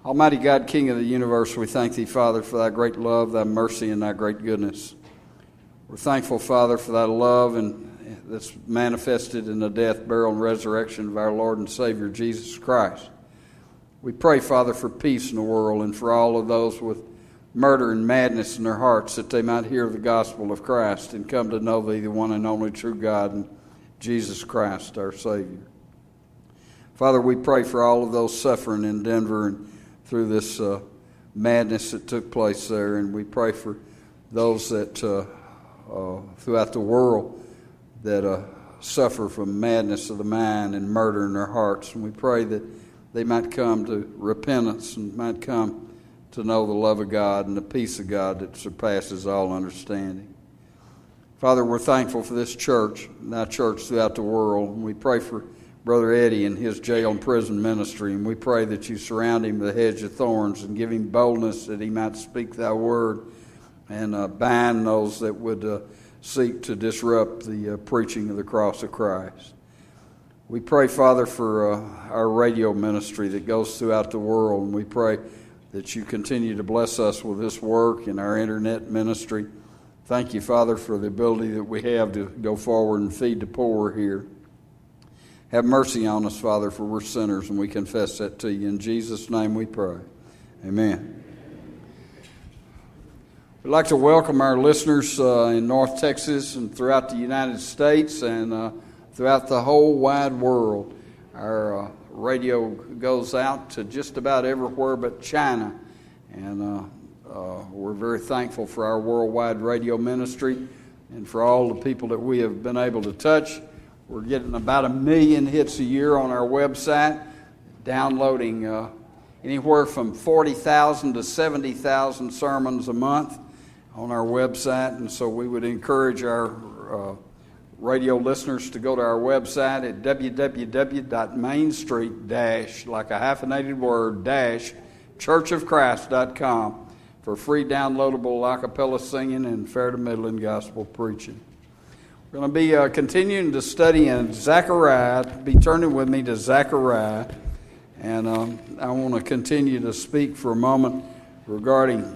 Almighty God, King of the universe, we thank Thee, Father, for Thy great love, Thy mercy, and Thy great goodness. We're thankful, Father, for Thy love and that's manifested in the death, burial, and resurrection of our Lord and Savior, Jesus Christ. We pray, Father, for peace in the world and for all of those with murder and madness in their hearts, that they might hear the gospel of Christ and come to know Thee, the one and only true God, and Jesus Christ, our Savior. Father, we pray for all of those suffering in Denver and through this madness that took place there, and we pray for those that throughout the world that suffer from madness of the mind and murder in their hearts, and we pray that they might come to repentance and might come to know the love of God and the peace of God that surpasses all understanding. Father, we're thankful for this church and Thy church throughout the world, and we pray for Brother Eddie and his jail and prison ministry, and we pray that You surround him with a hedge of thorns and give him boldness that he might speak Thy word and bind those that would seek to disrupt the preaching of the cross of Christ. We pray, Father, for our radio ministry that goes throughout the world, and we pray that You continue to bless us with this work and our internet ministry. Thank You, Father, for the ability that we have to go forward and feed the poor here. Have mercy on us, Father, for we're sinners, and we confess that to You. In Jesus' name we pray. Amen. We'd like to welcome our listeners in North Texas and throughout the United States and throughout the whole wide world. Our radio goes out to just about everywhere but China, and we're very thankful for our worldwide radio ministry and for all the people that we have been able to touch. We're getting about 1 million hits a year on our website, downloading anywhere from 40,000 to 70,000 sermons a month on our website. And so we would encourage our radio listeners to go to our website at www.mainstreet- like a hyphenated word, churchofchrist.com for free downloadable a cappella singing and fair to middling gospel preaching. We're going to be continuing to study in Zechariah. Be turning with me to Zechariah, and I want to continue to speak for a moment regarding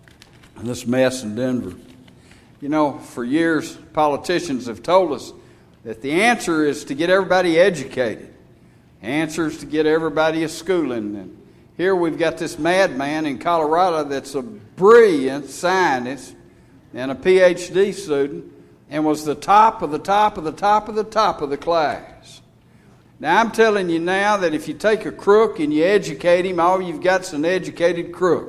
this mess in Denver. You know, for years, politicians have told us that the answer is to get everybody educated. The answer is to get everybody a schooling. And here we've got this madman in Colorado that's a brilliant scientist and a PhD student, and was the top of the top of the top of the top of the class. Now, I'm telling you now that if you take a crook and you educate him, all you've got is an educated crook.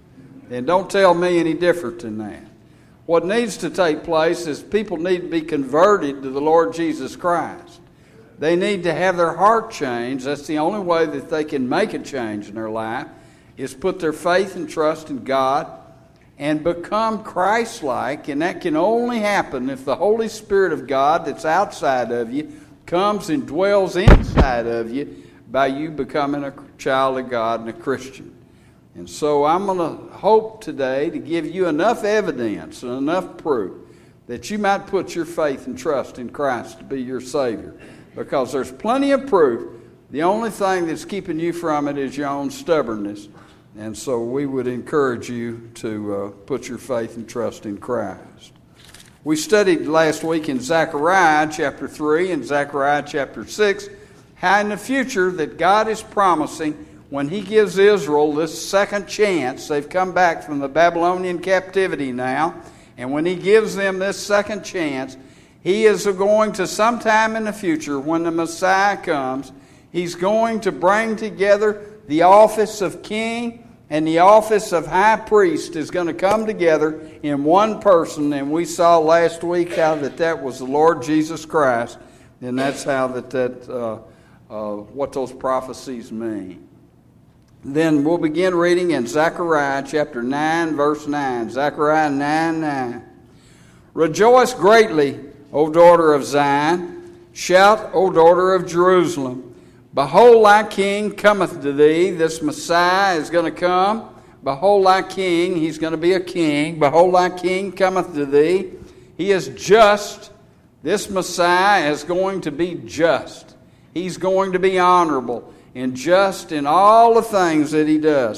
And don't tell me any different than that. What needs to take place is people need to be converted to the Lord Jesus Christ. They need to have their heart changed. That's the only way that they can make a change in their life, is put their faith and trust in God and become Christ-like, and that can only happen if the Holy Spirit of God that's outside of you comes and dwells inside of you by you becoming a child of God and a Christian. And so I'm going to hope today to give you enough evidence and enough proof that you might put your faith and trust in Christ to be your Savior, because there's plenty of proof. The only thing that's keeping you from it is your own stubbornness. And so we would encourage you to put your faith and trust in Christ. We studied last week in Zechariah chapter 3 and Zechariah chapter 6 how in the future that God is promising when He gives Israel this second chance. They've come back from the Babylonian captivity now, and when He gives them this second chance, He is going to, sometime in the future when the Messiah comes, He's going to bring together the office of king and the office of high priest is going to come together in one person. And we saw last week how that was the Lord Jesus Christ. And that's how what those prophecies mean. Then we'll begin reading in Zechariah chapter 9, verse 9. Zechariah 9:9. Rejoice greatly, O daughter of Zion. Shout, O daughter of Jerusalem. Behold, thy king cometh to thee. This Messiah is going to come. Behold, thy king. He's going to be a king. Behold, thy king cometh to thee. He is just. This Messiah is going to be just. He's going to be honorable and just in all the things that he does.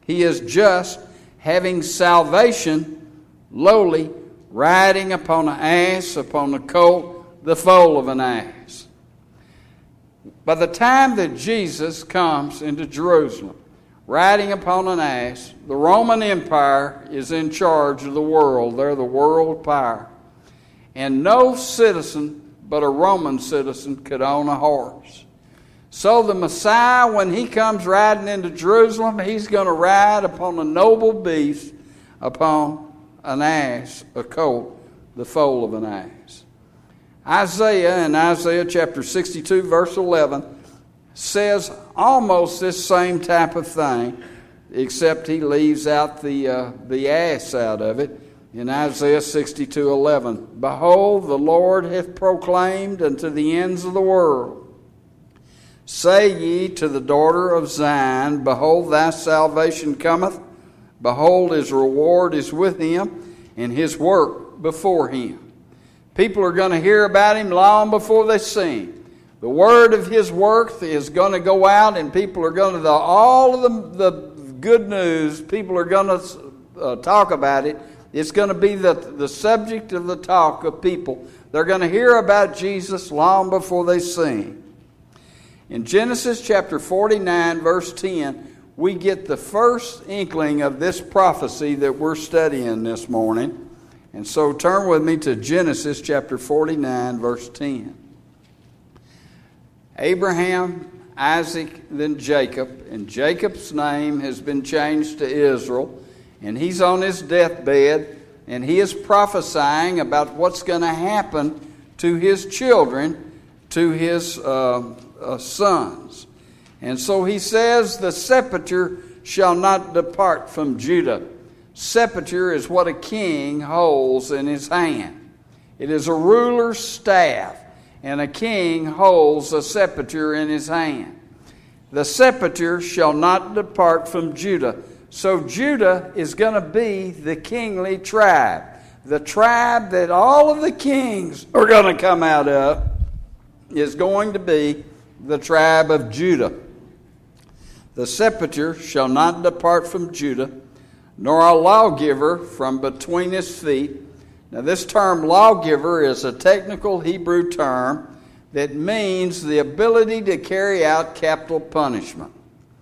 He is just, having salvation, lowly, riding upon an ass, upon a colt, the foal of an ass. By the time that Jesus comes into Jerusalem, riding upon an ass, the Roman Empire is in charge of the world. They're the world power. And no citizen but a Roman citizen could own a horse. So the Messiah, when he comes riding into Jerusalem, he's going to ride upon a noble beast, upon an ass, a colt, the foal of an ass. Isaiah, in Isaiah chapter 62, verse 11, says almost this same type of thing, except he leaves out the ass out of it. In Isaiah 62:11, Behold, the Lord hath proclaimed unto the ends of the world, Say ye to the daughter of Zion, Behold, thy salvation cometh. Behold, his reward is with him, and his work before him. People are going to hear about him long before they see him. The word of his work is going to go out, and people are going to, all of the good news, people are going to talk about it. It's going to be the subject of the talk of people. They're going to hear about Jesus long before they see him. In Genesis chapter 49, verse 10, we get the first inkling of this prophecy that we're studying this morning. And so turn with me to Genesis chapter 49, verse 10. Abraham, Isaac, then Jacob, and Jacob's name has been changed to Israel, and he's on his deathbed, and he is prophesying about what's going to happen to his children, to his sons. And so he says, the scepter shall not depart from Judah. Scepter is what a king holds in his hand. It is a ruler's staff, and a king holds a scepter in his hand. The scepter shall not depart from Judah. So Judah is going to be the kingly tribe. The tribe that all of the kings are going to come out of is going to be the tribe of Judah. The scepter shall not depart from Judah, nor a lawgiver from between his feet. Now this term lawgiver is a technical Hebrew term that means the ability to carry out capital punishment.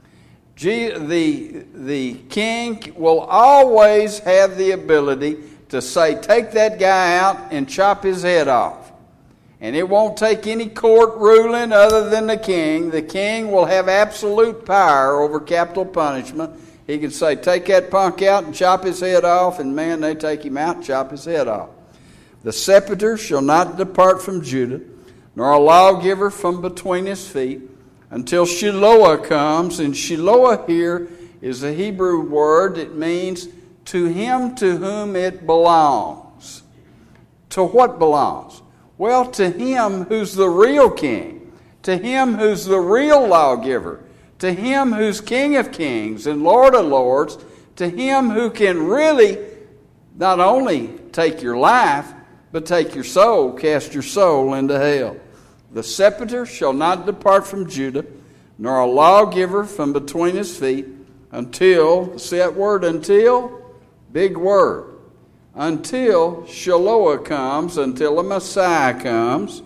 The king will always have the ability to say, take that guy out and chop his head off. And it won't take any court ruling other than the king. The king will have absolute power over capital punishment. He can say, take that punk out and chop his head off, and man, they take him out and chop his head off. The scepter shall not depart from Judah, nor a lawgiver from between his feet, until Shiloah comes. And Shiloah here is a Hebrew word that means to him to whom it belongs. To what belongs? Well, to him who's the real king, to him who's the real lawgiver, to him who's King of kings and Lord of lords, to him who can really not only take your life, but take your soul, cast your soul into hell. The scepter shall not depart from Judah, nor a lawgiver from between his feet, until, see that word until? Big word. Until Shiloah comes, until the Messiah comes.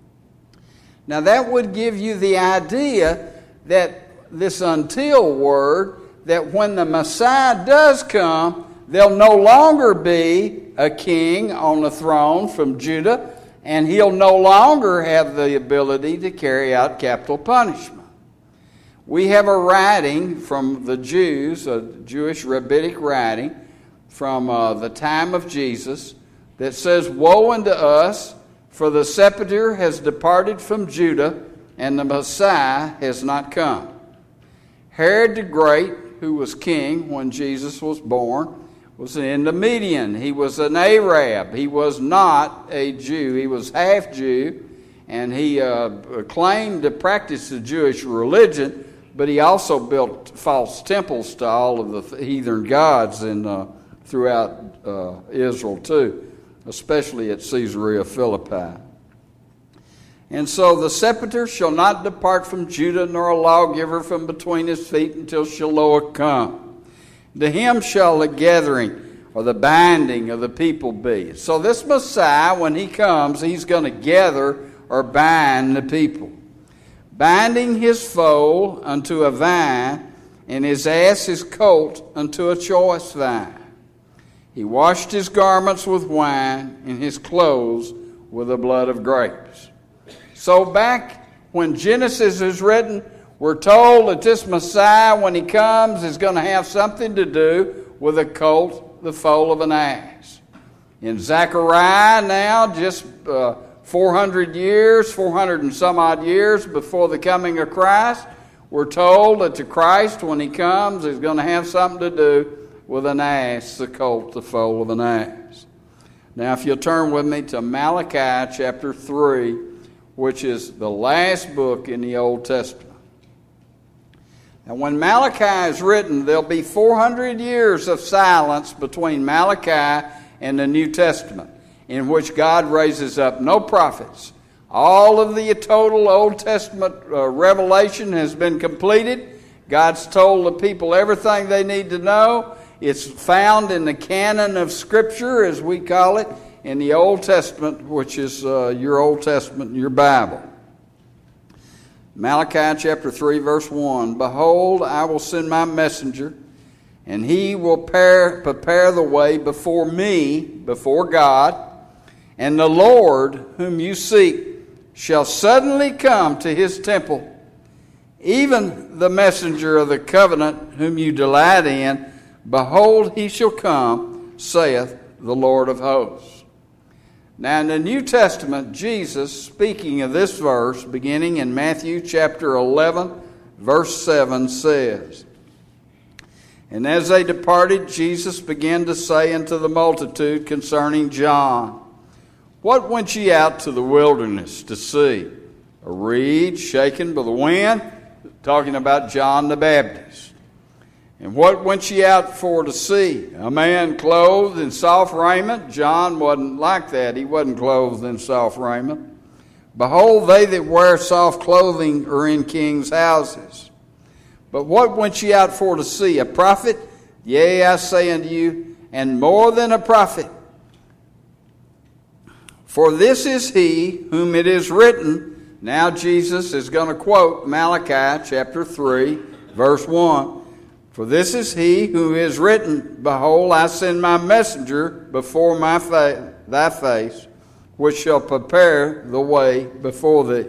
Now that would give you the idea that this until word, that when the Messiah does come, there'll no longer be a king on the throne from Judah, and he'll no longer have the ability to carry out capital punishment. We have a writing from the Jews, a Jewish rabbinic writing from the time of Jesus, that says, Woe unto us, for the scepter has departed from Judah, and the Messiah has not come. Herod the Great, who was king when Jesus was born, was in the Median. He was an Arab. He was not a Jew. He was half Jew, and he claimed to practice the Jewish religion, but he also built false temples to all of the heathen gods throughout Israel too, especially at Caesarea Philippi. And so the scepter shall not depart from Judah, nor a lawgiver from between his feet, until Shiloah come. To him shall the gathering or the binding of the people be. So this Messiah, when he comes, he's going to gather or bind the people. Binding his foal unto a vine, and his ass his colt unto a choice vine. He washed his garments with wine, and his clothes with the blood of grapes. So back when Genesis is written, we're told that this Messiah, when he comes, is going to have something to do with a colt, the foal of an ass. In Zechariah now, just 400 and some odd years before the coming of Christ, we're told that the Christ, when he comes, is going to have something to do with an ass, the colt, the foal of an ass. Now, if you'll turn with me to Malachi chapter 3, which is the last book in the Old Testament. Now, when Malachi is written, there'll be 400 years of silence between Malachi and the New Testament, in which God raises up no prophets. All of the total Old Testament revelation has been completed. God's told the people everything they need to know. It's found in the canon of Scripture, as we call it, in the Old Testament, which is your Old Testament, your Bible. Malachi chapter 3, verse 1, Behold, I will send my messenger, and he will prepare the way before me, before God, and the Lord whom you seek shall suddenly come to his temple, even the messenger of the covenant whom you delight in. Behold, he shall come, saith the Lord of hosts. Now in the New Testament, Jesus, speaking of this verse, beginning in Matthew chapter 11, verse 7, says, And as they departed, Jesus began to say unto the multitude concerning John, What went ye out to the wilderness to see? A reed shaken by the wind? Talking about John the Baptist. And what went ye out for to see? A man clothed in soft raiment? John wasn't like that. He wasn't clothed in soft raiment. Behold, they that wear soft clothing are in kings' houses. But what went ye out for to see? A prophet? Yea, I say unto you, and more than a prophet. For this is he whom it is written. Now Jesus is going to quote Malachi chapter 3, verse 1. For this is he who is written, Behold, I send my messenger before thy face, which shall prepare the way before thee.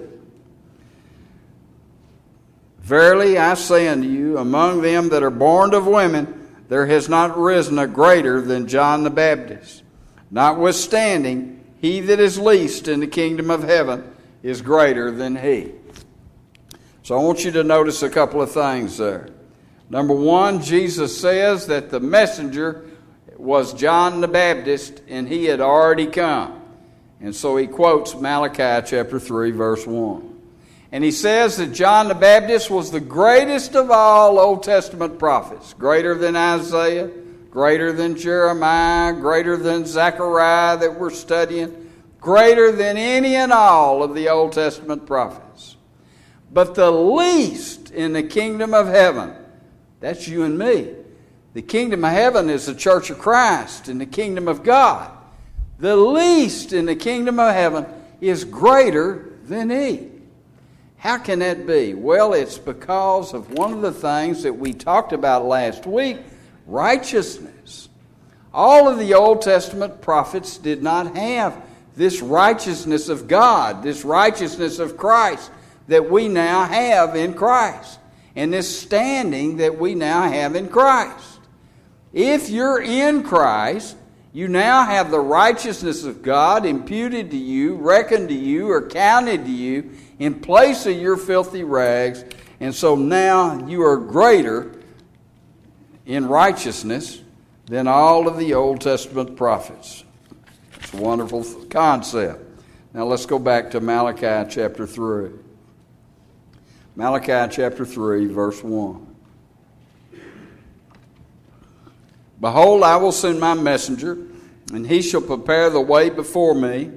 Verily I say unto you, among them that are born of women, there has not risen a greater than John the Baptist. Notwithstanding, he that is least in the kingdom of heaven is greater than he. So I want you to notice a couple of things there. Number one, Jesus says that the messenger was John the Baptist, and he had already come. And so he quotes Malachi chapter 3, verse 1. And he says that John the Baptist was the greatest of all Old Testament prophets, greater than Isaiah, greater than Jeremiah, greater than Zechariah that we're studying, greater than any and all of the Old Testament prophets. But the least in the kingdom of heaven, that's you and me. The kingdom of heaven is the church of Christ and the kingdom of God. The least in the kingdom of heaven is greater than he. How can that be? Well, it's because of one of the things that we talked about last week, righteousness. All of the Old Testament prophets did not have this righteousness of God, this righteousness of Christ that we now have in Christ, and this standing that we now have in Christ. If you're in Christ, you now have the righteousness of God imputed to you, reckoned to you, or counted to you in place of your filthy rags. And so now you are greater in righteousness than all of the Old Testament prophets. It's a wonderful concept. Now let's go back to Malachi chapter 3. Malachi chapter 3, verse 1. Behold, I will send my messenger, and he shall prepare the way before me.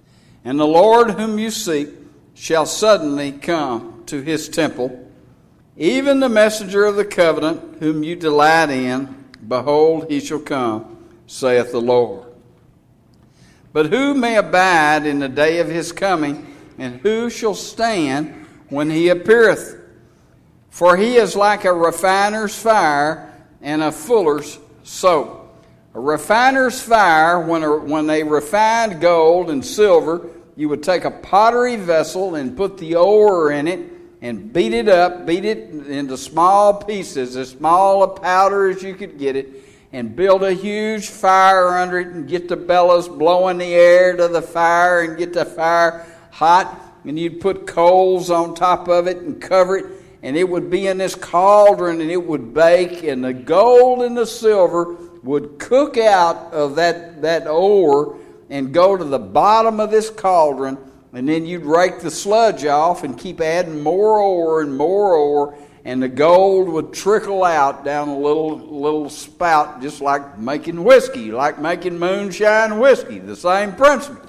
And the Lord whom you seek shall suddenly come to his temple, even the messenger of the covenant, whom you delight in. Behold, he shall come, saith the Lord. But who may abide in the day of his coming, and who shall stand when he appeareth? For he is like a refiner's fire and a fuller's soap. A refiner's fire, when they refined gold and silver, you would take a pottery vessel and put the ore in it and beat it into small pieces, as small a powder as you could get it, and build a huge fire under it and get the bellows blowing the air to the fire and get the fire hot. And you'd put coals on top of it and cover it, and it would be in this cauldron and it would bake, and the gold and the silver would cook out of that ore and go to the bottom of this cauldron, and then you'd rake the sludge off and keep adding more ore, and the gold would trickle out down a little spout, just like making whiskey, like making moonshine whiskey, the same principle.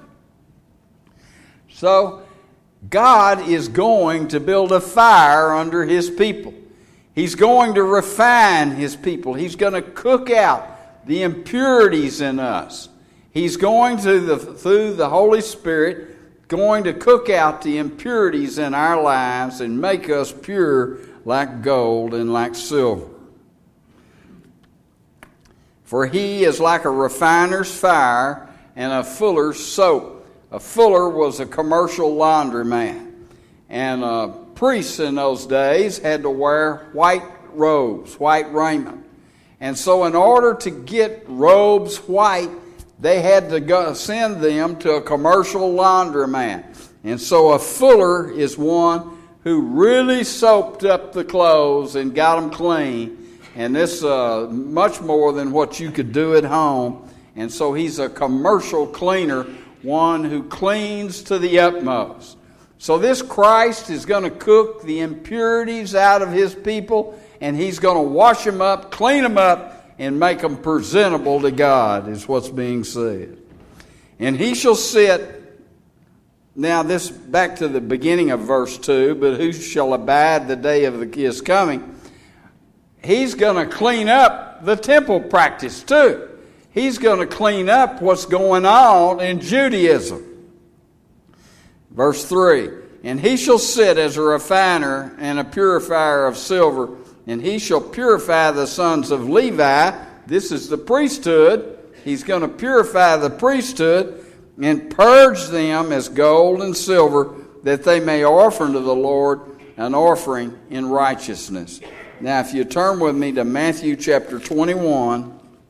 So God is going to build a fire under his people. He's going to refine his people. He's going to cook out the impurities in us. He's going to, through the Holy Spirit, going to cook out the impurities in our lives and make us pure like gold and like silver. For he is like a refiner's fire and a fuller's soap. A fuller was a commercial laundryman. And priests in those days had to wear white robes, white raiment. And so in order to get robes white, they had to send them to a commercial laundromat. And so a fuller is one who really soaped up the clothes and got them clean. And this much more than what you could do at home. And so he's a commercial cleaner, one who cleans to the utmost. So this Christ is going to cook the impurities out of his people, and he's going to wash them up, clean them up, and make them presentable to God, is what's being said. And he shall sit, now this back to the beginning of verse 2, but who shall abide the day of his coming? He's going to clean up the temple practice too. He's going to clean up what's going on in Judaism. Verse 3, and he shall sit as a refiner and a purifier of silver, and he shall purify the sons of Levi. This is the priesthood. He's going to purify the priesthood and purge them as gold and silver, that they may offer unto the Lord an offering in righteousness. Now, if you turn with me to Matthew chapter 21,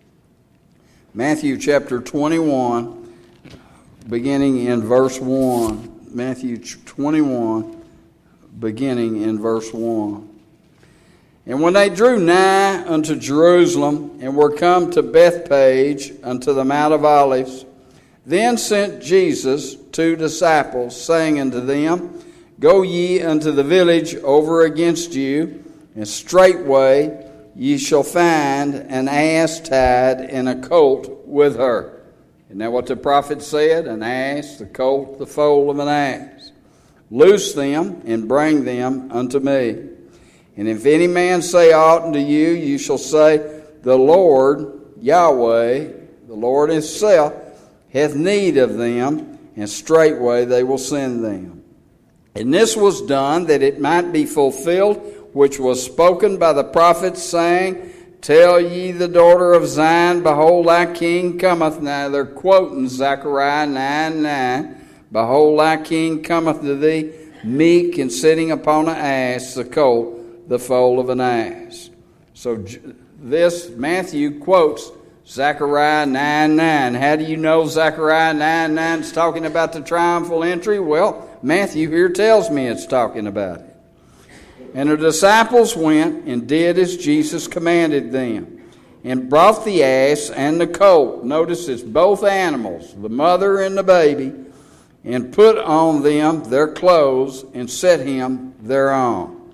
Matthew chapter 21, beginning in verse 1. Matthew 21, beginning in verse 1. And when they drew nigh unto Jerusalem, and were come to Bethpage, unto the Mount of Olives, then sent Jesus 2 disciples, saying unto them, Go ye unto the village over against you, and straightway ye shall find an ass tied and a colt with her. Isn't that what the prophet said? An ass, the colt, the foal of an ass. Loose them and bring them unto me. And if any man say aught unto you, you shall say, The Lord, Yahweh, the Lord himself, hath need of them, and straightway they will send them. And this was done that it might be fulfilled, which was spoken by the prophet, saying, Tell ye the daughter of Zion, Behold, thy king cometh. Now they're quoting Zechariah 9:9. Behold, thy king cometh to thee, meek and sitting upon an ass, the colt, the foal of an ass. So this, Matthew quotes Zechariah 9:9. How do you know Zechariah 9:9 is talking about the triumphal entry? Well, Matthew here tells me it's talking about it. And the disciples went and did as Jesus commanded them, and brought the ass and the colt. Notice it's both animals, the mother and the baby, and put on them their clothes and set him thereon.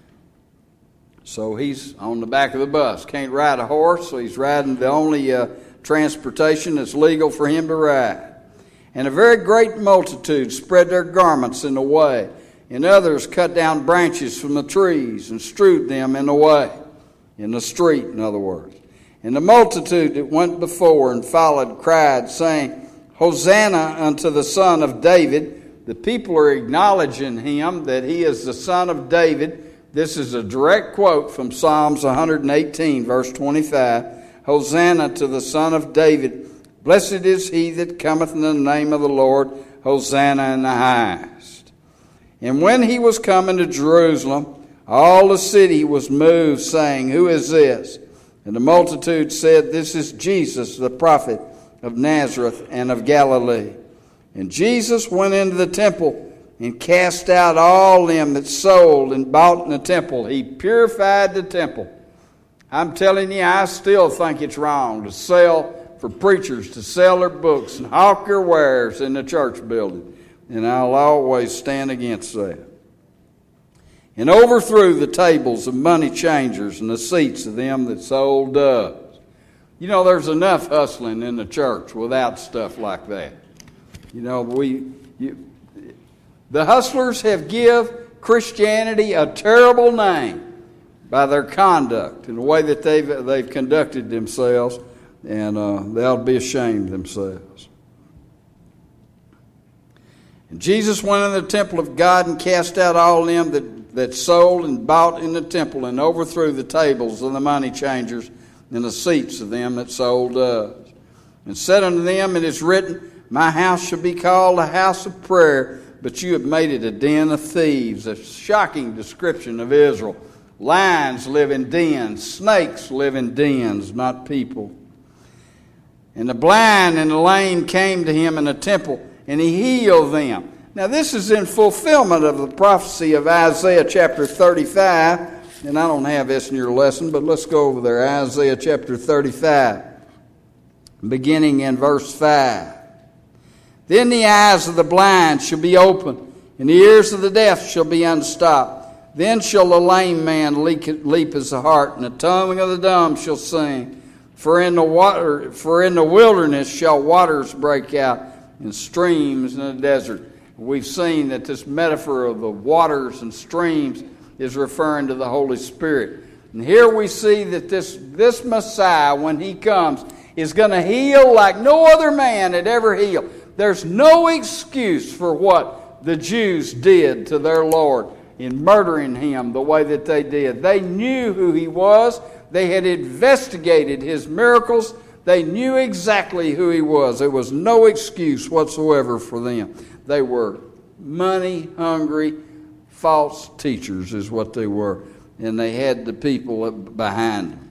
So he's on the back of the bus. Can't ride a horse, so he's riding the only transportation that's legal for him to ride. And a very great multitude spread their garments in the way, and others cut down branches from the trees and strewed them in the way, in the street, in other words. And the multitude that went before and followed cried, saying, Hosanna unto the Son of David. The people are acknowledging him that he is the Son of David. This is a direct quote from Psalms 118, verse 25. Hosanna to the Son of David. Blessed is he that cometh in the name of the Lord. Hosanna in the highest. And when he was coming to Jerusalem, all the city was moved, saying, Who is this? And the multitude said, This is Jesus, the prophet of Nazareth and of Galilee. And Jesus went into the temple and cast out all them that sold and bought in the temple. He purified the temple. I'm telling you, I still think it's wrong to sell, for preachers to sell their books and hawk their wares in the church building. And I'll always stand against that. And overthrew the tables of money changers and the seats of them that sold doves. You know, there's enough hustling in the church without stuff like that. You know, the hustlers have give Christianity a terrible name by their conduct and the way that they've conducted themselves, and they ought to be ashamed themselves. And Jesus went into the temple of God and cast out all them that sold and bought in the temple, and overthrew the tables of the money changers and the seats of them that sold doves. And said unto them, It is written, My house shall be called a house of prayer, but you have made it a den of thieves. A shocking description of Israel. Lions live in dens. Snakes live in dens, not people. And the blind and the lame came to him in the temple, and he healed them. Now this is in fulfillment of the prophecy of Isaiah chapter 35. And I don't have this in your lesson, but let's go over there. Isaiah chapter 35, beginning in verse 5. Then the eyes of the blind shall be opened, and the ears of the deaf shall be unstopped. Then shall the lame man leap as a hart, and the tongue of the dumb shall sing. For in the wilderness shall waters break out, and streams in the desert. We've seen that this metaphor of the waters and streams is referring to the Holy Spirit. And here we see that this Messiah, when he comes, is going to heal like no other man had ever healed. There's no excuse for what the Jews did to their Lord in murdering him the way that they did. They knew who he was. They had investigated his miracles. They knew exactly who he was. There was no excuse whatsoever for them. They were money-hungry, false teachers is what they were. And they had the people behind them.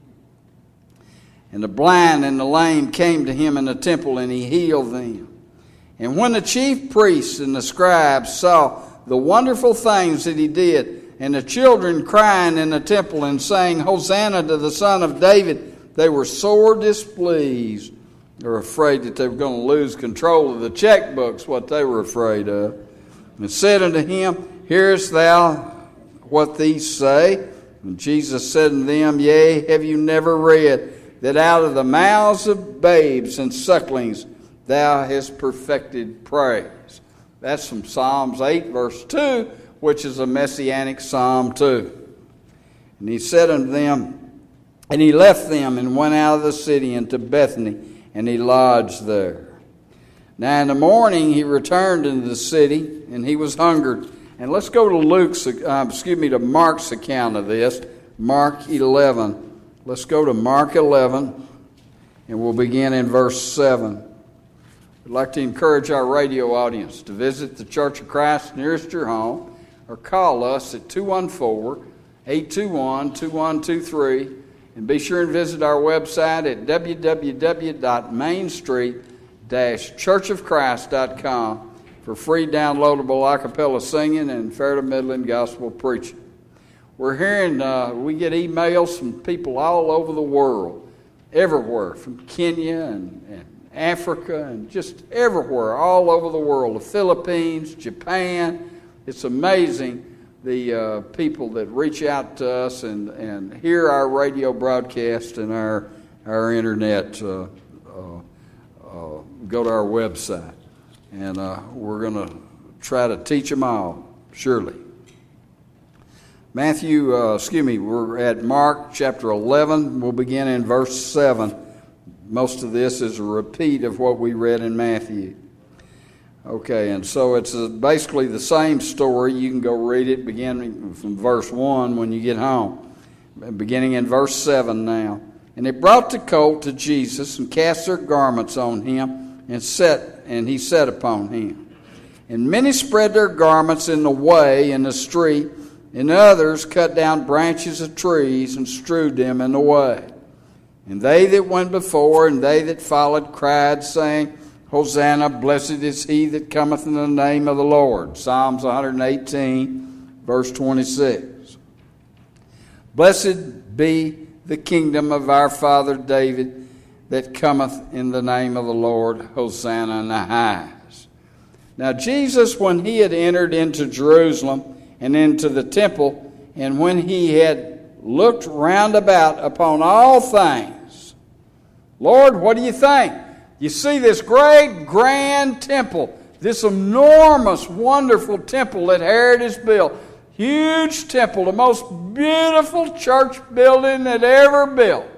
And the blind and the lame came to him in the temple, and he healed them. And when the chief priests and the scribes saw the wonderful things that he did, and the children crying in the temple and saying, Hosanna to the Son of David, they were sore displeased. They were afraid that they were going to lose control of the checkbooks, what they were afraid of. And said unto him, Hearest thou what these say? And Jesus said unto them, Yea, have you never read that out of the mouths of babes and sucklings thou hast perfected praise? That's from Psalms 8, verse 2, which is a messianic psalm too. And he said unto them, and he left them and went out of the city into Bethany, and he lodged there. Now in the morning he returned into the city, and he was hungered. And let's go to Mark's account of this, Mark 11. Let's go to Mark 11, and we'll begin in verse 7. I'd like to encourage our radio audience to visit the Church of Christ nearest your home, or call us at 214-821-2123, and be sure and visit our website at www.mainstreet-churchofchrist.com for free downloadable a cappella singing and Fair to Midland gospel preaching. We're hearing, we get emails from people all over the world, everywhere, from Kenya and Africa and just everywhere, all over the world, the Philippines, Japan. It's amazing the people that reach out to us and hear our radio broadcast and our internet, go to our website. And we're going to try to teach them all, surely. We're at Mark chapter 11. We'll begin in verse 7. Most of this is a repeat of what we read in Matthew. Okay, and so it's basically the same story. You can go read it beginning from verse 1 when you get home. Beginning in verse 7 now. And they brought the colt to Jesus and cast their garments on him and he sat upon him. And many spread their garments in the way in the street, and others cut down branches of trees and strewed them in the way. And they that went before and they that followed cried, saying, Hosanna, blessed is he that cometh in the name of the Lord. Psalms 118, verse 26. Blessed be the kingdom of our father David that cometh in the name of the Lord. Hosanna in the highest. Now Jesus, when he had entered into Jerusalem and into the temple, and when he had looked round about upon all things, Lord, what do you think? You see this great, grand temple, this enormous, wonderful temple that Herod has built. Huge temple, the most beautiful church building that ever built.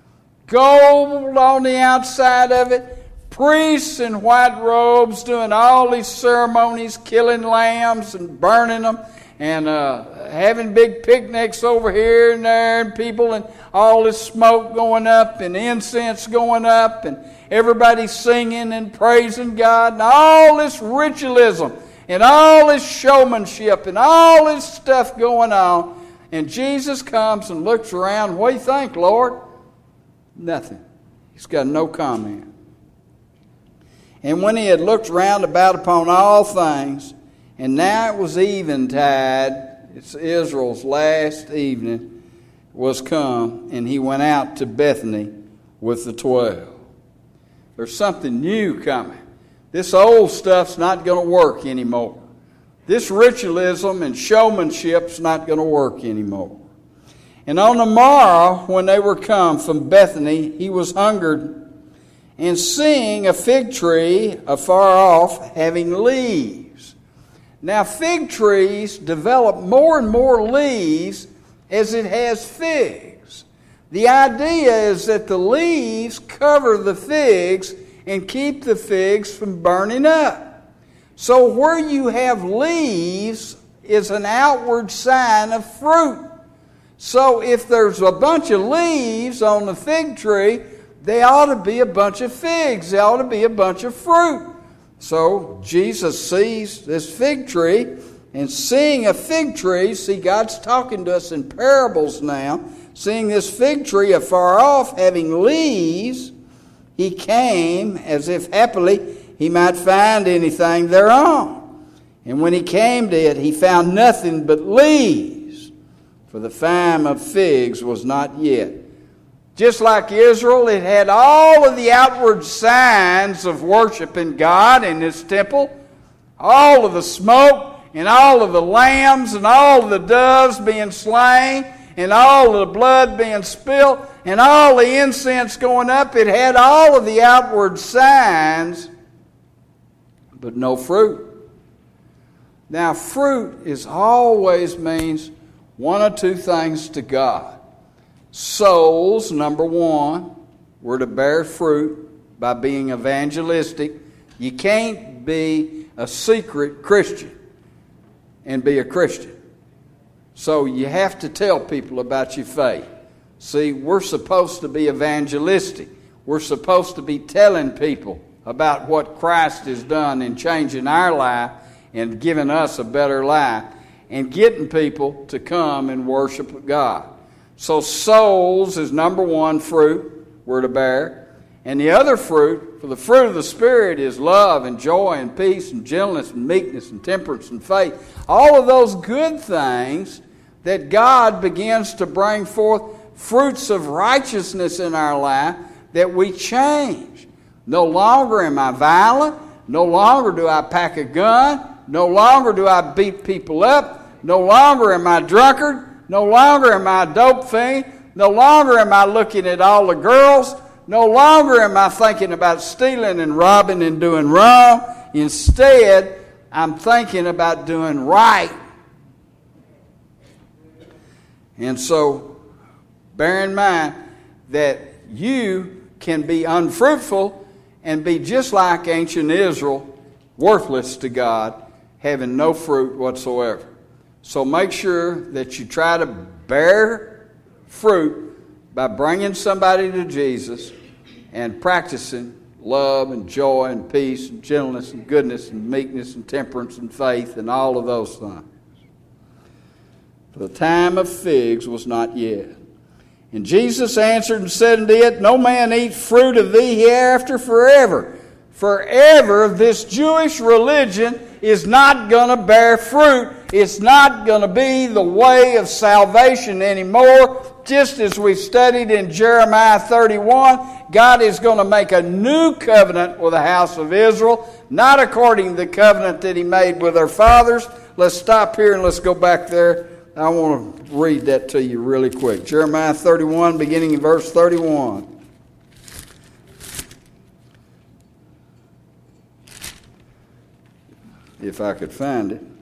Gold on the outside of it. Priests in white robes doing all these ceremonies, killing lambs and burning them, and having big picnics over here and there, and people, and all this smoke going up and incense going up, and everybody singing and praising God, and all this ritualism and all this showmanship and all this stuff going on. And Jesus comes and looks around. What do you think, Lord? Nothing. He's got no comment. And when he had looked round about upon all things, and now it was eventide, it's Israel's last evening, was come, and he went out to Bethany with the 12. There's something new coming. This old stuff's not going to work anymore. This ritualism and showmanship's not going to work anymore. And on the morrow, when they were come from Bethany, he was hungered, and seeing a fig tree afar off, having leaves. Now, fig trees develop more and more leaves as it has figs. The idea is that the leaves cover the figs and keep the figs from burning up. So where you have leaves is an outward sign of fruit. So if there's a bunch of leaves on the fig tree, they ought to be a bunch of figs. They ought to be a bunch of fruit. So Jesus sees this fig tree, and seeing a fig tree, see, God's talking to us in parables now. Seeing this fig tree afar off, having leaves, he came as if happily he might find anything thereon. And when he came to it, he found nothing but leaves, for the time of figs was not yet. Just like Israel, it had all of the outward signs of worshiping God in this temple. All of the smoke and all of the lambs and all of the doves being slain and all of the blood being spilled and all the incense going up. It had all of the outward signs, but no fruit. Now, fruit is always means one or two things to God. Souls, number one, we're to bear fruit by being evangelistic. You can't be a secret Christian and be a Christian. So you have to tell people about your faith. See, we're supposed to be evangelistic. We're supposed to be telling people about what Christ has done in changing our life and giving us a better life and getting people to come and worship God. So souls is number one fruit we're to bear. And the other fruit, for the fruit of the Spirit, is love and joy and peace and gentleness and meekness and temperance and faith. All of those good things that God begins to bring forth fruits of righteousness in our life that we change. No longer am I violent. No longer do I pack a gun. No longer do I beat people up. No longer am I a drunkard. No longer am I a dope fiend. No longer am I looking at all the girls. No longer am I thinking about stealing and robbing and doing wrong. Instead, I'm thinking about doing right And so, bear in mind that you can be unfruitful and be just like ancient Israel, worthless to God, having no fruit whatsoever. So make sure that you try to bear fruit by bringing somebody to Jesus and practicing love and joy and peace and gentleness and goodness and meekness and temperance and faith and all of those things. For the time of figs was not yet. And Jesus answered and said unto it, No man eat fruit of thee hereafter forever. Forever, this Jewish religion is not going to bear fruit. It's not going to be the way of salvation anymore. Just as we studied in Jeremiah 31, God is going to make a new covenant with the house of Israel, not according to the covenant that He made with their fathers. Let's stop here and let's go back there. I want to read that to you really quick. Jeremiah 31, beginning in verse 31. If I could find it.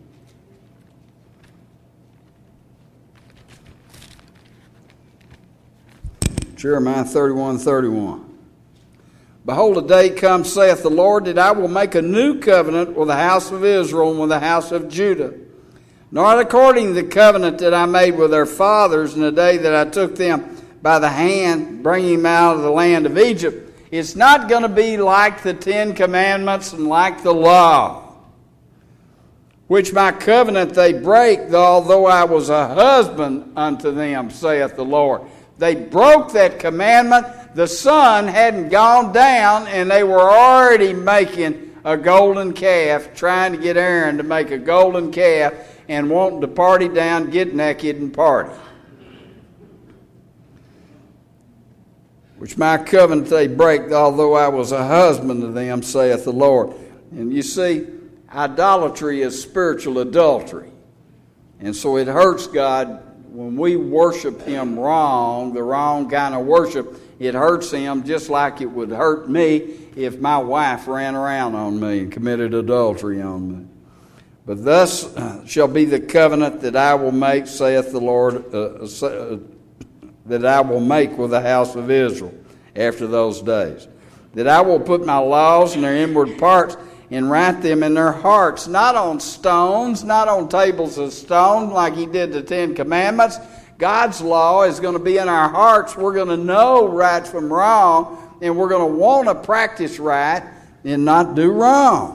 Jeremiah 31:31. Behold, a day comes, saith the Lord, that I will make a new covenant with the house of Israel and with the house of Judah. Not according to the covenant that I made with their fathers in the day that I took them by the hand, bringing them out of the land of Egypt. It's not going to be like the 10 Commandments and like the law, which my covenant they break, although I was a husband unto them, saith the Lord. They broke that commandment. The sun hadn't gone down, and they were already making a golden calf, trying to get Aaron to make a golden calf and wanting to party down, get naked, and party. Which my covenant they break, although I was a husband to them, saith the Lord. And you see, idolatry is spiritual adultery. And so it hurts God when we worship Him wrong, the wrong kind of worship. It hurts Him just like it would hurt me if my wife ran around on me and committed adultery on me. But thus shall be the covenant that I will make, saith the Lord, that I will make with the house of Israel after those days. That I will put my laws in their inward parts and write them in their hearts, not on stones, not on tables of stone like He did the 10 Commandments. God's law is going to be in our hearts. We're going to know right from wrong, and we're going to want to practice right and not do wrong.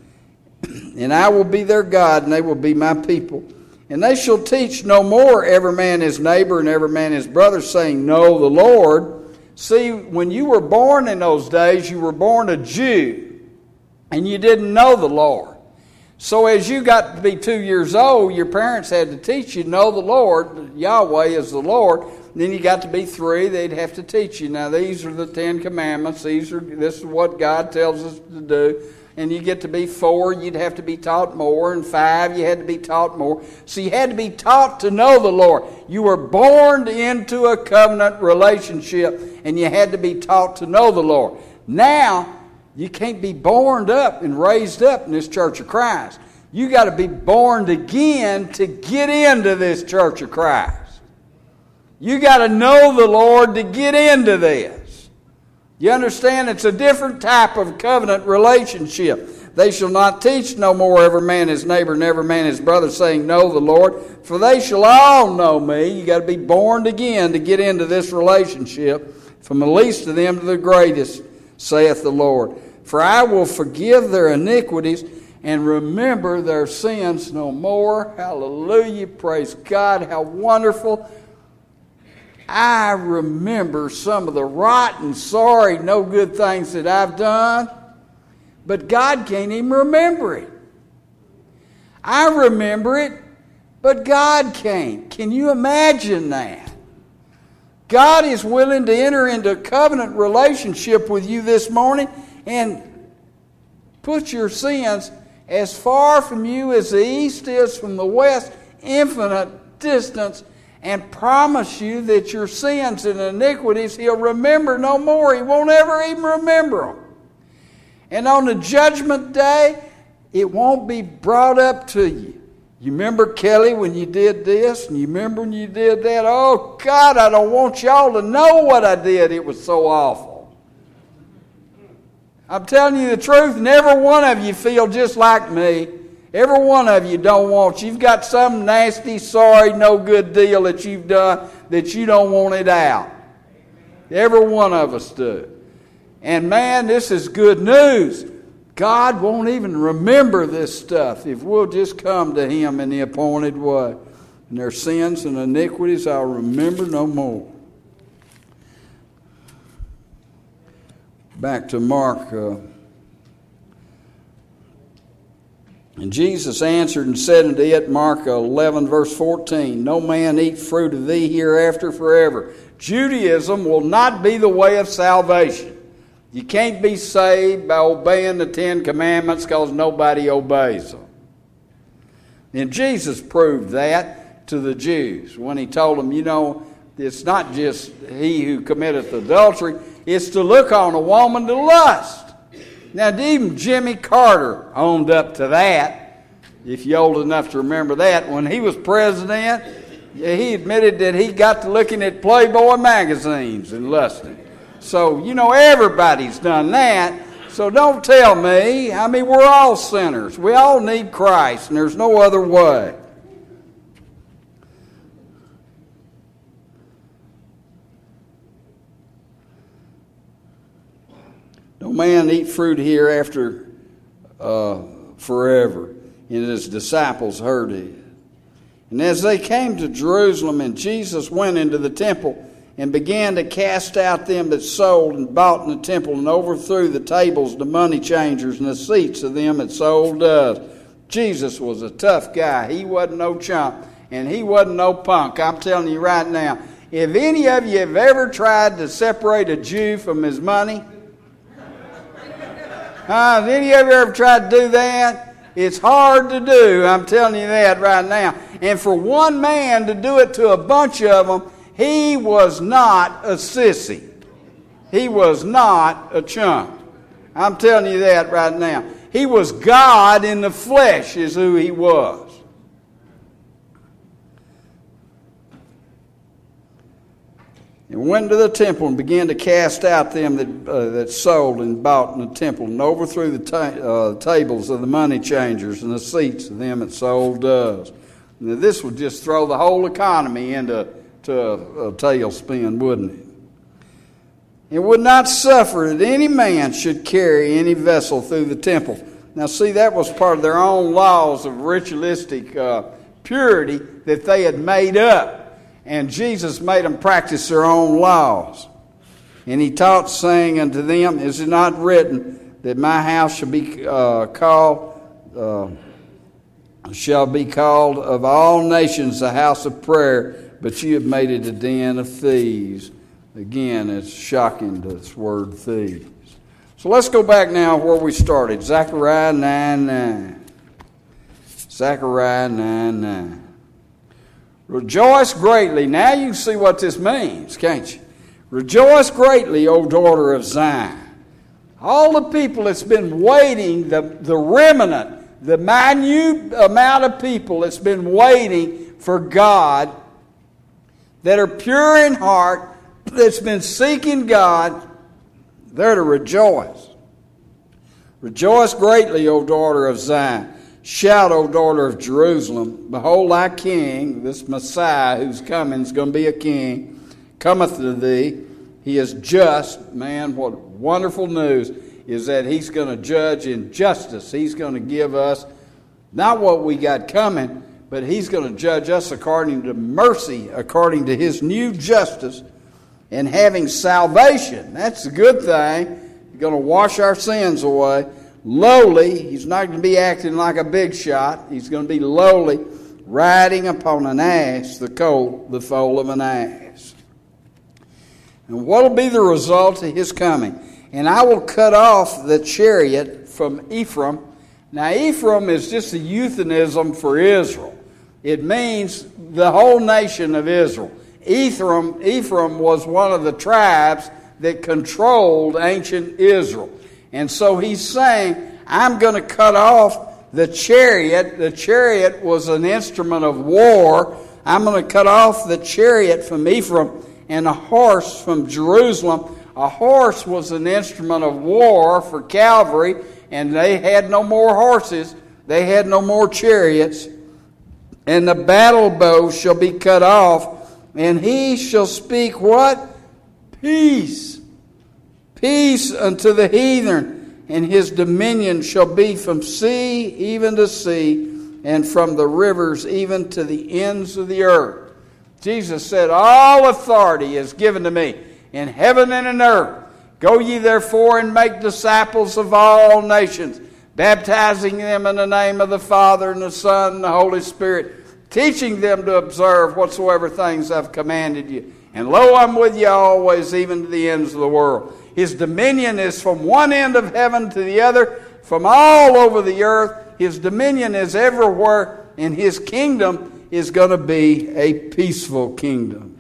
And I will be their God, and they will be my people. And they shall teach no more every man his neighbor and every man his brother, saying, Know the Lord. See, when you were born in those days, you were born a Jew, and you didn't know the Lord. So as you got to be 2 years old, your parents had to teach you, know the Lord. Yahweh is the Lord. And then you got to be 3, they'd have to teach you. Now, these are the 10 Commandments. This is what God tells us to do. And you get to be 4, you'd have to be taught more. And 5, you had to be taught more. So you had to be taught to know the Lord. You were born into a covenant relationship, and you had to be taught to know the Lord. Now, you can't be born up and raised up in this Church of Christ. You got to be born again to get into this Church of Christ. You got to know the Lord to get into this. You understand? It's a different type of covenant relationship. They shall not teach no more every man his neighbor and every man his brother, saying, Know the Lord, for they shall all know me. You got to be born again to get into this relationship, from the least of them to the greatest, saith the Lord. For I will forgive their iniquities and remember their sins no more. Hallelujah. Praise God. How wonderful. I remember some of the rotten, sorry, no good things that I've done, but God can't even remember it. I remember it, but God can't. Can you imagine that? God is willing to enter into a covenant relationship with you this morning and put your sins as far from you as the east is from the west, infinite distance, and promise you that your sins and iniquities He'll remember no more. He won't ever even remember them. And on the judgment day, it won't be brought up to you. You remember, Kelly, when you did this? And you remember when you did that? Oh, God, I don't want y'all to know what I did. It was so awful. I'm telling you the truth, and every one of you feel just like me. Every one of you don't want. You've got some nasty, sorry, no good deal that you've done that you don't want it out. Every one of us do. And man, this is good news. God won't even remember this stuff if we'll just come to Him in the appointed way. And their sins and iniquities I'll remember no more. Back to Mark. And Jesus answered and said unto it, Mark 11, verse 14, No man eat fruit of thee hereafter forever. Judaism will not be the way of salvation. You can't be saved by obeying the 10 Commandments because nobody obeys them. And Jesus proved that to the Jews when He told them, you know, it's not just he who committeth adultery, it's to look on a woman to lust. Now, even Jimmy Carter owned up to that, if you're old enough to remember that. When he was president, he admitted that he got to looking at Playboy magazines and lusting. So, you know, everybody's done that. So don't tell me. I mean, we're all sinners. We all need Christ, and there's no other way. No man eat fruit hereafter forever. And his disciples heard it. And as they came to Jerusalem, and Jesus went into the temple and began to cast out them that sold and bought in the temple, and overthrew the tables, the money changers, and the seats of them that sold doves. Jesus was a tough guy. He wasn't no chump, and he wasn't no punk. I'm telling you right now, if any of you have ever tried to separate a Jew from his money, has any of you ever tried to do that? It's hard to do, I'm telling you that right now. And for one man to do it to a bunch of them, he was not a sissy. He was not a chump. I'm telling you that right now. He was God in the flesh is who he was. And went to the temple and began to cast out them that sold and bought in the temple, and overthrew the tables of the money changers and the seats of them that sold doves. Now, this would just throw the whole economy into a tailspin, wouldn't it? It would not suffer that any man should carry any vessel through the temple. Now, see, that was part of their own laws of ritualistic purity that they had made up. And Jesus made them practice their own laws. And he taught, saying unto them, Is it not written that my house shall be called of all nations a house of prayer, but you have made it a den of thieves? Again, it's shocking, this word thieves. So let's go back now where we started. Zechariah 9:9. Zechariah 9:9. Rejoice greatly. Now you can see what this means, can't you? Rejoice greatly, O daughter of Zion. All the people that's been waiting, the remnant, the minute amount of people that's been waiting for God, that are pure in heart, that's been seeking God, they're to rejoice. Rejoice greatly, O daughter of Zion. Shout, O daughter of Jerusalem, behold thy king, this Messiah who's coming is going to be a king, cometh to thee. He is just. Man, what wonderful news is that he's going to judge in justice. He's going to give us not what we got coming, but he's going to judge us according to mercy, according to his new justice, and having salvation. That's a good thing. He's going to wash our sins away. Lowly, he's not going to be acting like a big shot. He's going to be lowly, riding upon an ass, the colt, the foal of an ass. And what will be the result of his coming? And I will cut off the chariot from Ephraim. Now, Ephraim is just a euphemism for Israel. It means the whole nation of Israel. Ephraim was one of the tribes that controlled ancient Israel. And so he's saying, I'm going to cut off the chariot was an instrument of war. I'm going to cut off the chariot from Ephraim and a horse from Jerusalem. A horse was an instrument of war for cavalry, and they had no more horses. They had no more chariots. And the battle bow shall be cut off, and he shall speak what? Peace. Peace unto the heathen, and his dominion shall be from sea even to sea, and from the rivers even to the ends of the earth. Jesus said, all authority is given to me in heaven and in earth. Go ye therefore and make disciples of all nations, baptizing them in the name of the Father and the Son and the Holy Spirit, teaching them to observe whatsoever things I've commanded you. And lo, I'm with you always, even to the ends of the world. His dominion is from one end of heaven to the other, from all over the earth. His dominion is everywhere, and his kingdom is going to be a peaceful kingdom.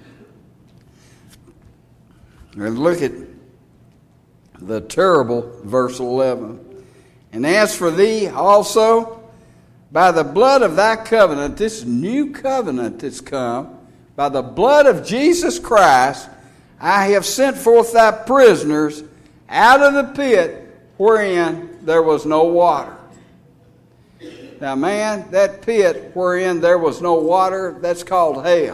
And look at the terrible verse 11. And as for thee also, by the blood of thy covenant, this new covenant that's come, by the blood of Jesus Christ, I have sent forth thy prisoners out of the pit wherein there was no water. Now, man, that pit wherein there was no water, that's called hell.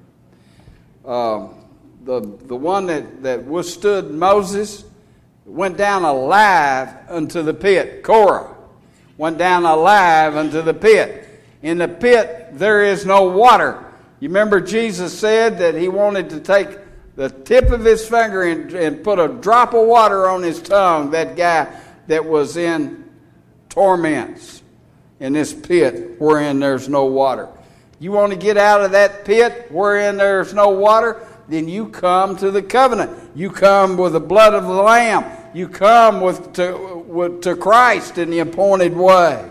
The one that withstood Moses went down alive unto the pit. Korah went down alive unto the pit. In the pit, there is no water. You remember Jesus said that he wanted to take the tip of his finger and put a drop of water on his tongue, that guy that was in torments in this pit wherein there's no water. You want to get out of that pit wherein there's no water? Then you come to the covenant. You come with the blood of the Lamb. You come to Christ in the appointed way.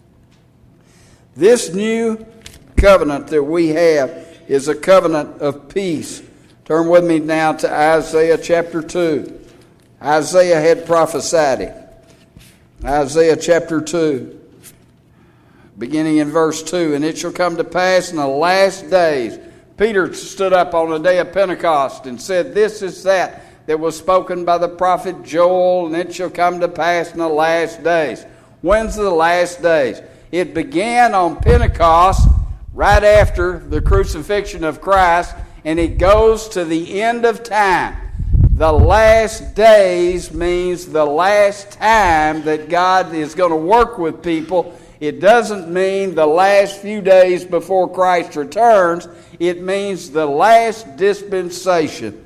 This new covenant that we have is a covenant of peace. Turn with me now to Isaiah chapter 2. Isaiah had prophesied it. Isaiah chapter 2, beginning in verse 2. And it shall come to pass in the last days. Peter stood up on the day of Pentecost and said, this is that was spoken by the prophet Joel, and it shall come to pass in the last days. When's the last days? It began on Pentecost, right after the crucifixion of Christ, and it goes to the end of time. The last days means the last time that God is going to work with people. It doesn't mean the last few days before Christ returns. It means the last dispensation.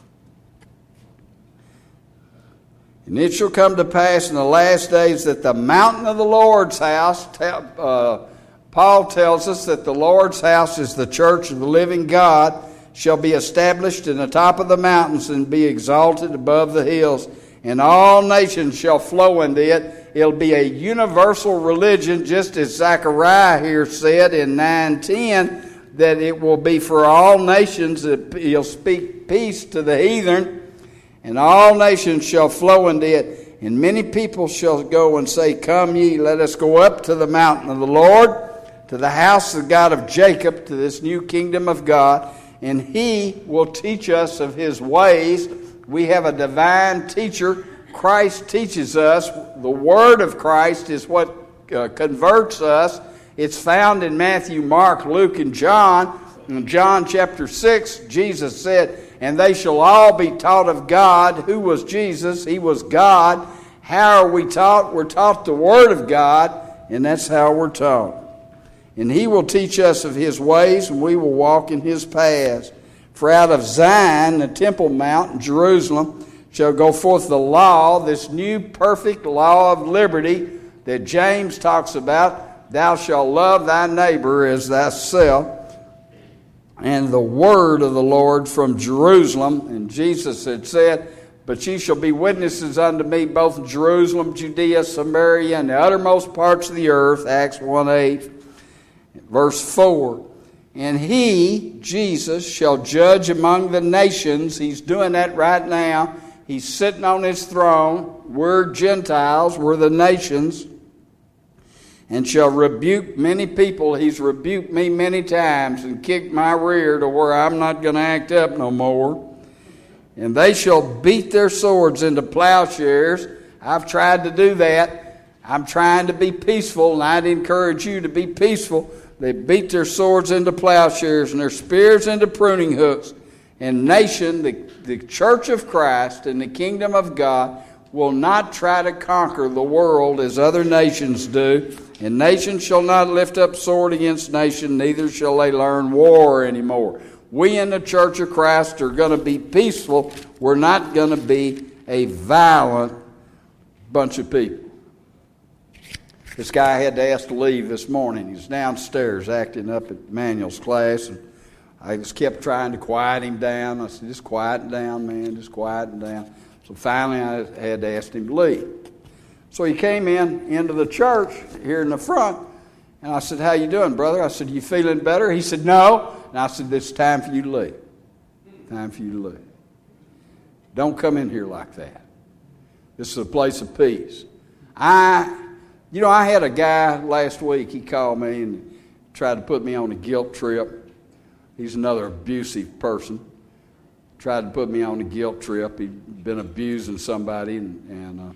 And it shall come to pass in the last days that the mountain of the Lord's house, Paul tells us that the Lord's house is the church of the living God, shall be established in the top of the mountains and be exalted above the hills. And all nations shall flow into it. It'll be a universal religion, just as Zechariah here said in 9:10, that it will be for all nations. He'll speak peace to the heathen, and all nations shall flow into it. And many people shall go and say, come ye, let us go up to the mountain of the Lord, to the house of God of Jacob, to this new kingdom of God, and he will teach us of his ways. We have a divine teacher. Christ teaches us. The word of Christ is what converts us. It's found in Matthew, Mark, Luke, and John. In John chapter 6, Jesus said, and they shall all be taught of God. Who was Jesus? He was God. How are we taught? We're taught the word of God, and that's how we're taught. And he will teach us of his ways, and we will walk in his paths. For out of Zion, the temple mount in Jerusalem, shall go forth the law, this new perfect law of liberty that James talks about. Thou shalt love thy neighbor as thyself. And the word of the Lord from Jerusalem. And Jesus had said, but ye shall be witnesses unto me both in Jerusalem, Judea, Samaria, and the uttermost parts of the earth. Acts 1:8. Verse 4. And he, Jesus, shall judge among the nations. He's doing that right now. He's sitting on his throne. We're Gentiles. We're the nations. and shall rebuke many people. He's rebuked me many times and kicked my rear to where I'm not going to act up no more. And they shall beat their swords into plowshares. I've tried to do that. I'm trying to be peaceful, and I'd encourage you to be peaceful. They beat their swords into plowshares and their spears into pruning hooks. And nation, the church of Christ and the kingdom of God will not try to conquer the world as other nations do. And nation shall not lift up sword against nation, neither shall they learn war anymore. We in the church of Christ are going to be peaceful. We're not going to be a violent bunch of people. This guy had to ask to leave this morning. He's downstairs acting up at Manuel's class. And I just kept trying to quiet him down. I said, just quiet down, man, just quiet down. So finally I had to ask him to leave. So he came into the church here in the front. And I said, how you doing, brother? I said, you feeling better? He said, no. And I said, it's time for you to leave. Time for you to leave. Don't come in here like that. This is a place of peace. I had a guy last week, he called me and tried to put me on a guilt trip. He's another abusive person. Tried to put me on a guilt trip. He'd been abusing somebody, and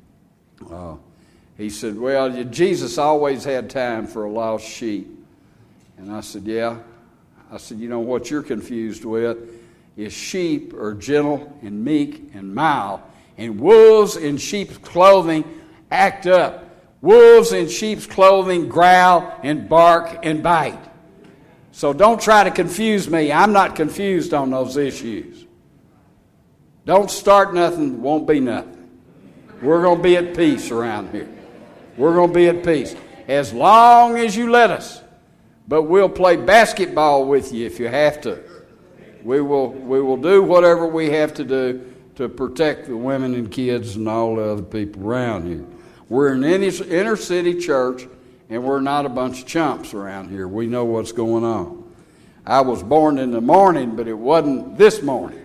he said, well, Jesus always had time for a lost sheep. And I said, yeah. I said, you know what you're confused with is sheep are gentle and meek and mild, and wolves in sheep's clothing act up. Wolves in sheep's clothing growl and bark and bite. So don't try to confuse me. I'm not confused on those issues. Don't start nothing, won't be nothing. We're going to be at peace around here. We're going to be at peace. As long as you let us. But we'll play basketball with you if you have to. We will do whatever we have to do to protect the women and kids and all the other people around here. We're an inner city church, and we're not a bunch of chumps around here. We know what's going on. I was born in the morning, but it wasn't this morning.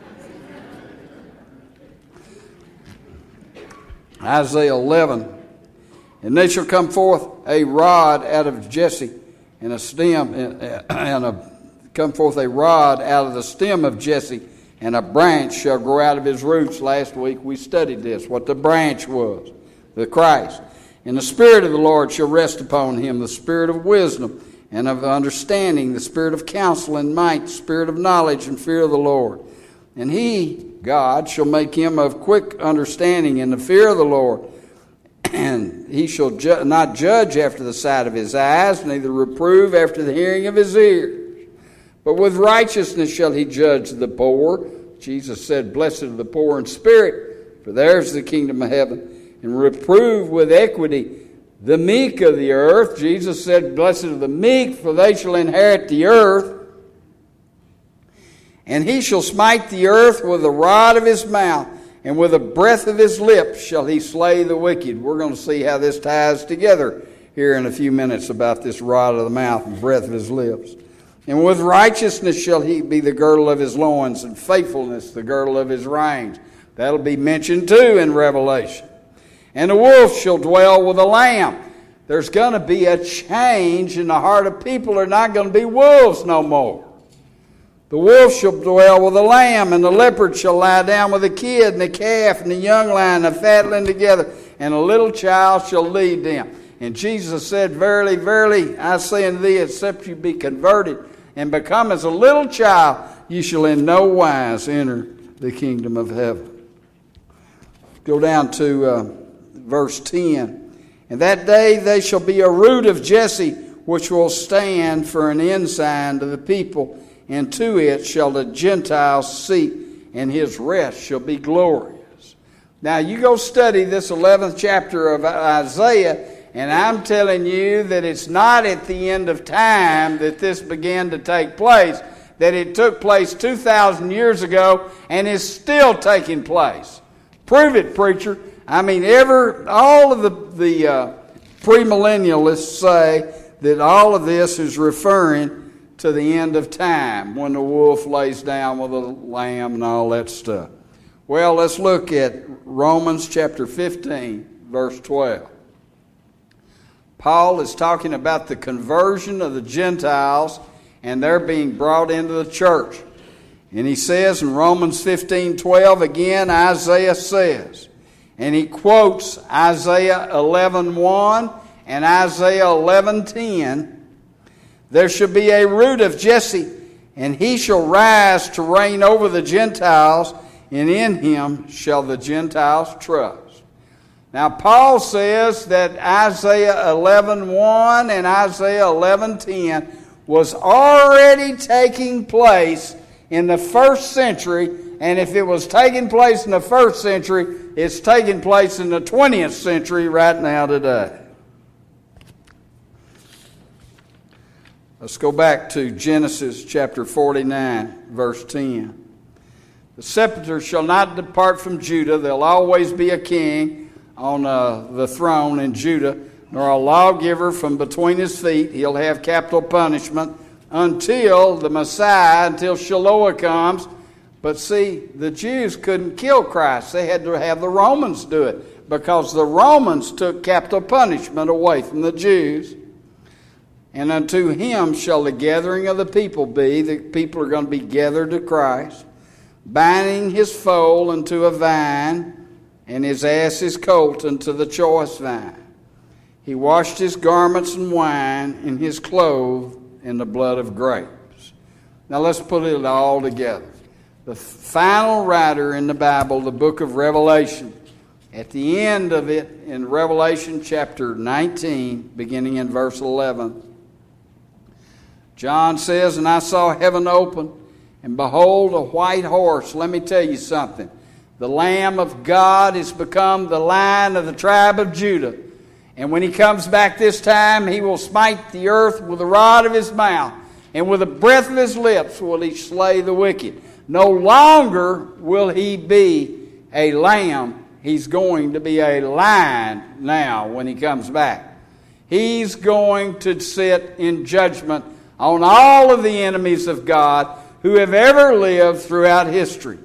Isaiah 11, and they shall come forth a rod out of Jesse, and a stem, come forth a rod out of the stem of Jesse, and a branch shall grow out of his roots. Last week we studied this, what the branch was, the Christ. And the Spirit of the Lord shall rest upon him, the Spirit of wisdom and of understanding, the Spirit of counsel and might, the Spirit of knowledge and fear of the Lord. And he, God, shall make him of quick understanding in the fear of the Lord. And he shall not judge after the sight of his eyes, neither reprove after the hearing of his ears. But with righteousness shall he judge the poor. Jesus said, blessed are the poor in spirit, for theirs is the kingdom of heaven. And reprove with equity the meek of the earth. Jesus said, blessed are the meek, for they shall inherit the earth. And he shall smite the earth with the rod of his mouth, and with the breath of his lips shall he slay the wicked. We're going to see how this ties together here in a few minutes about this rod of the mouth and breath of his lips. And with righteousness shall he be the girdle of his loins, and faithfulness the girdle of his reins. That'll be mentioned too in Revelation. And the wolf shall dwell with the lamb. There's going to be a change in the heart of people. They're not going to be wolves no more. The wolf shall dwell with the lamb, and the leopard shall lie down with the kid, and the calf, and the young lion, and the fatling together, and a little child shall lead them. And Jesus said, verily, verily, I say unto thee, except you be converted and become as a little child, you shall in no wise enter the kingdom of heaven. Go down to verse 10. And that day they shall be a root of Jesse, which will stand for an ensign to the people. And to it shall the Gentiles seek, and his rest shall be glorious. Now you go study this 11th chapter of Isaiah, and I'm telling you that it's not at the end of time that this began to take place, that it took place 2,000 years ago and is still taking place. Prove it, preacher. I mean, all of the premillennialists say that all of this is referring to the end of time, when the wolf lays down with the lamb and all that stuff. Well, let's look at Romans chapter 15, verse 12. Paul is talking about the conversion of the Gentiles and they're being brought into the church. And he says in Romans 15:12, again, Isaiah says, and he quotes Isaiah 11:1 and Isaiah 11:10, there shall be a root of Jesse, and he shall rise to reign over the Gentiles, and in him shall the Gentiles trust. Now, Paul says that Isaiah 11:1 and Isaiah 11:10 was already taking place in the first century, and if it was taking place in the first century, it's taking place in the 20th century right now today. Let's go back to Genesis chapter 49, verse 10. The scepter shall not depart from Judah. There'll always be a king on the throne in Judah, nor a lawgiver from between his feet. He'll have capital punishment until the Messiah, until Shiloh comes. But see, the Jews couldn't kill Christ. They had to have the Romans do it, because the Romans took capital punishment away from the Jews. And unto him shall the gathering of the people be. The people are going to be gathered to Christ, binding his foal unto a vine, and his ass his colt unto the choice vine. He washed his garments in wine, and his clothes in the blood of grapes. Now let's put it all together. The final writer in the Bible, the book of Revelation, at the end of it, in Revelation chapter 19, beginning in verse 11, John says, and I saw heaven open, and behold, a white horse. Let me tell you something. The Lamb of God has become the Lion of the tribe of Judah. And when he comes back this time, he will smite the earth with the rod of his mouth, and with the breath of his lips will he slay the wicked. No longer will he be a lamb. He's going to be a lion now when he comes back. He's going to sit in judgment on all of the enemies of God who have ever lived throughout history.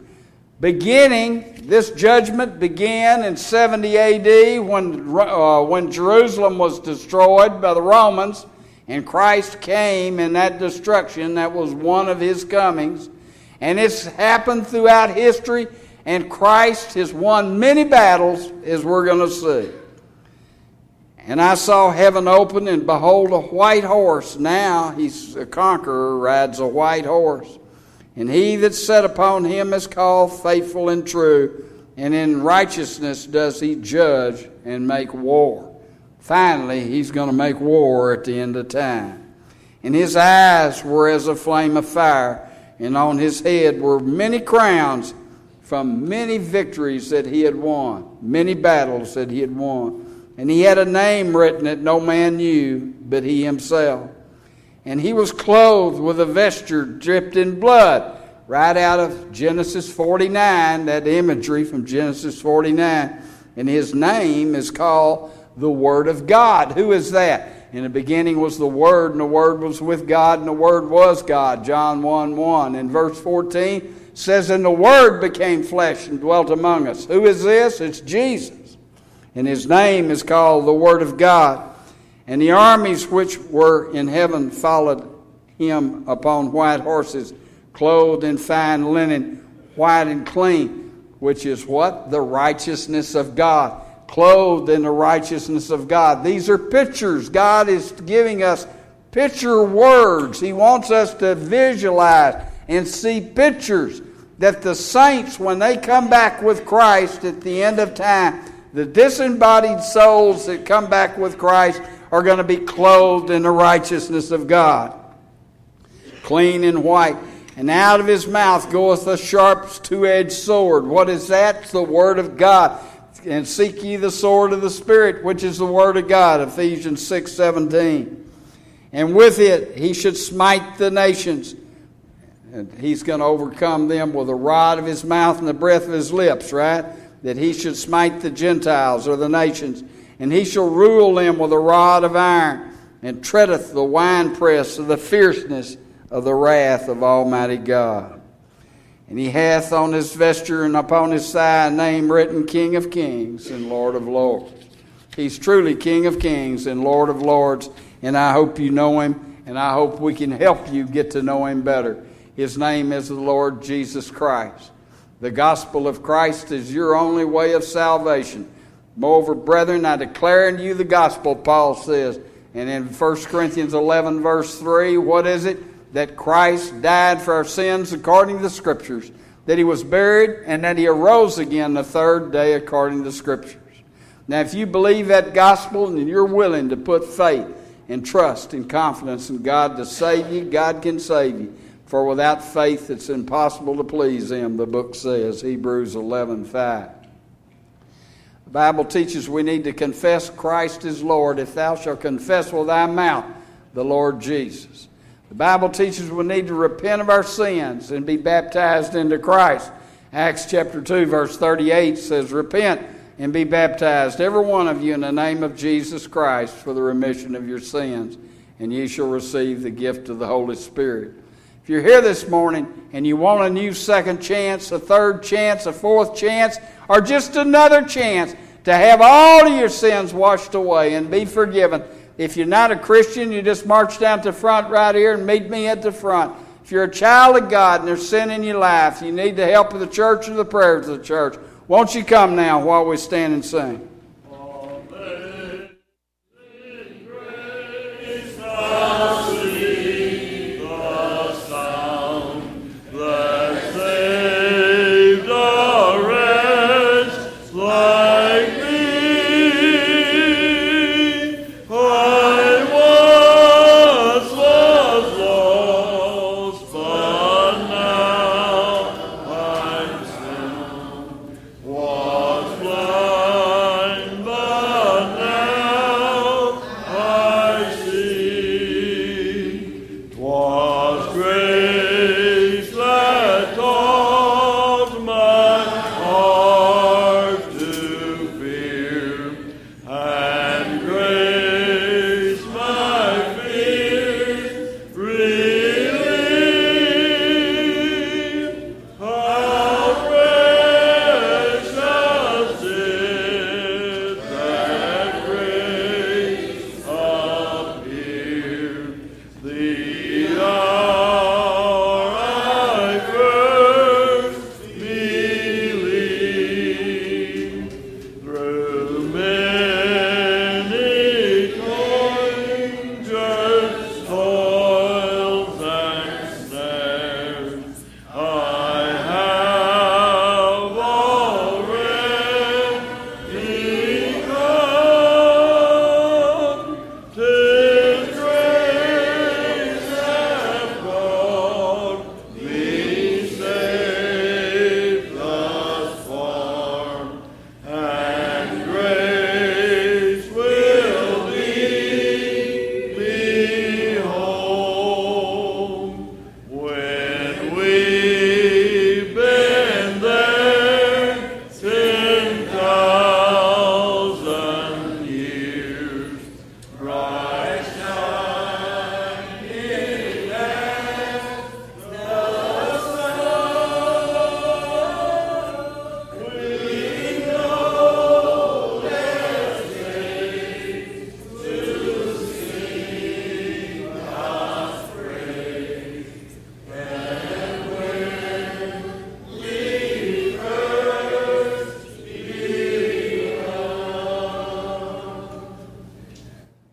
This judgment began in 70 A.D. when Jerusalem was destroyed by the Romans, and Christ came in that destruction. That was one of his comings. And it's happened throughout history, and Christ has won many battles, as we're going to see. And I saw heaven open, and behold, a white horse. Now he's a conqueror, rides a white horse. And he that sat upon him is called Faithful and True, and in righteousness does he judge and make war. Finally, he's going to make war at the end of time. And his eyes were as a flame of fire, and on his head were many crowns from many victories that he had won, many battles that he had won. And he had a name written that no man knew but he himself. And he was clothed with a vesture dripped in blood. Right out of Genesis 49, that imagery from Genesis 49. And his name is called the Word of God. Who is that? In the beginning was the Word, and the Word was with God, and the Word was God. John 1:1. In verse 14 says, and the Word became flesh and dwelt among us. Who is this? It's Jesus. And his name is called the Word of God. And the armies which were in heaven followed him upon white horses, clothed in fine linen, white and clean, which is what? The righteousness of God. Clothed in the righteousness of God. These are pictures. God is giving us picture words. He wants us to visualize and see pictures that the saints, when they come back with Christ at the end of time, the disembodied souls that come back with Christ are going to be clothed in the righteousness of God, clean and white. And out of his mouth goeth a sharp two-edged sword. What is that? It's the Word of God. And seek ye the sword of the Spirit, which is the Word of God, Ephesians 6:17. And with it he should smite the nations. And he's going to overcome them with the rod of his mouth and the breath of his lips, right? That he should smite the Gentiles or the nations. And he shall rule them with a rod of iron, and treadeth the winepress of the fierceness of the wrath of Almighty God. And he hath on his vesture and upon his thigh a name written, King of Kings and Lord of Lords. He's truly King of Kings and Lord of Lords, and I hope you know Him, and I hope we can help you get to know Him better. His name is the Lord Jesus Christ. The gospel of Christ is your only way of salvation. Moreover, brethren, I declare unto you the gospel, Paul says. And in 1 Corinthians 11, verse 3, what is it? That Christ died for our sins according to the Scriptures, that He was buried, and that He arose again the third day according to the Scriptures. Now, if you believe that gospel and you're willing to put faith and trust and confidence in God to save you, God can save you. For without faith it's impossible to please Him, the book says, Hebrews 11:5. The Bible teaches we need to confess Christ as Lord. If thou shalt confess with thy mouth the Lord Jesus. The Bible teaches we need to repent of our sins and be baptized into Christ. Acts chapter 2 verse 38 says, repent and be baptized, every one of you, in the name of Jesus Christ for the remission of your sins, and ye shall receive the gift of the Holy Spirit. If you're here this morning and you want a new second chance, a third chance, a fourth chance, or just another chance to have all of your sins washed away and be forgiven, if you're not a Christian, you just march down to the front right here and meet me at the front. If you're a child of God and there's sin in your life, you need the help of the church or the prayers of the church, won't you come now while we stand and sing?